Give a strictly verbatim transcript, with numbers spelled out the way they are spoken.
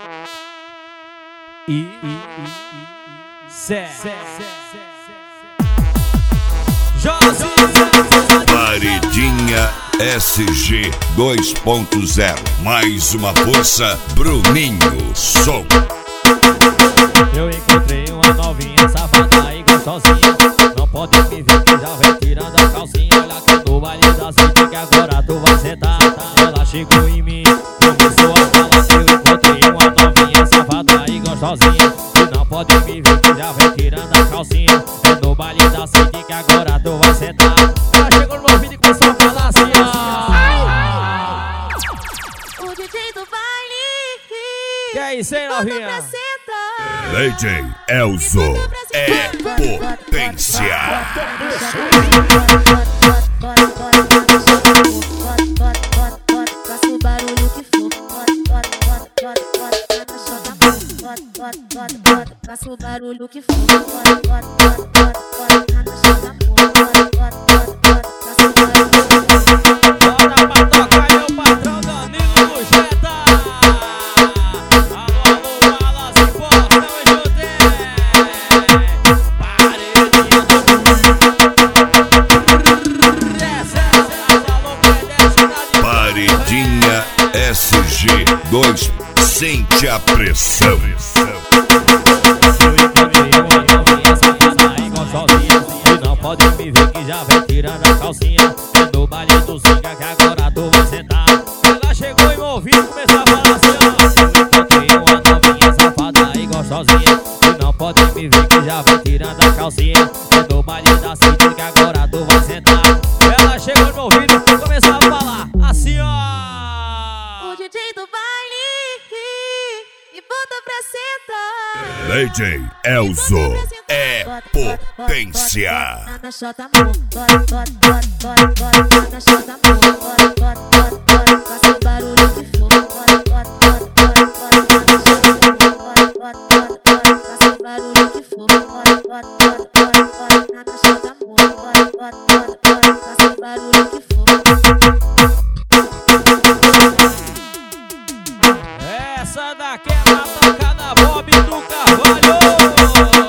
E, e, e, Cé, Paredinha S G dois ponto zero. Mais uma força, Bruninho Som. Eu encontrei uma novinha safada e gostosinha. Não pode me ver que já vem tirando a calcinha. Olha que no baile da cidade que agora tu vai sentar. Ela chegou em mim, começou a falar. Eu encontrei uma novinha safada e gostosinha. E não pode me ver que já vem tirando a calcinha. É no baile da cidade que agora tu vai sentar. Ela chegou no meu ouvido e começou a falar assim, ó. O D J do baile. Que é isso, hein, novinha? D J Elzo é potência. Faça o barulho que for. Faça o barulho que for. Bora pra tocar, meu patrão Danilo Jeta. Alô, alô, Wallace, Porta, tamo junto, hein? Paredinha da Desce, alô, Pedeste da Paredinha S G dois. Sente a pressão. Eu encontrei uma novinha safada e gostosinha. E não pode me ver que já vem tirando a calcinha. É no baile do Zinga que agora tu vai sentar. Ela chegou e me ouviu e começou a falar assim, ó. Eu encontrei uma novinha safada e gostosinha. E não pode me ver que já vem tirando a calcinha. É no baile da cidade que agora tu vai sentar. Ela chegou e me ouviu e começou a falar assim, ó. O D J do baile e bota pra sentar. D J Elzo é potência. Na chota amor, bora, bora, bora, bora, bora. Na chota amor, bora, bora, bora, bora. Faça o barulho que for. Bora, bora, bora, bora, bora. Na chota amor, bora, bora, bora, bora. Faça o barulho que for. Bora, bora, bora, bora, bora. Na chota amor, bora, bora, bora, bora. Faça o barulho que for. Essa daqui é pra tocar na Bob do Carvalho.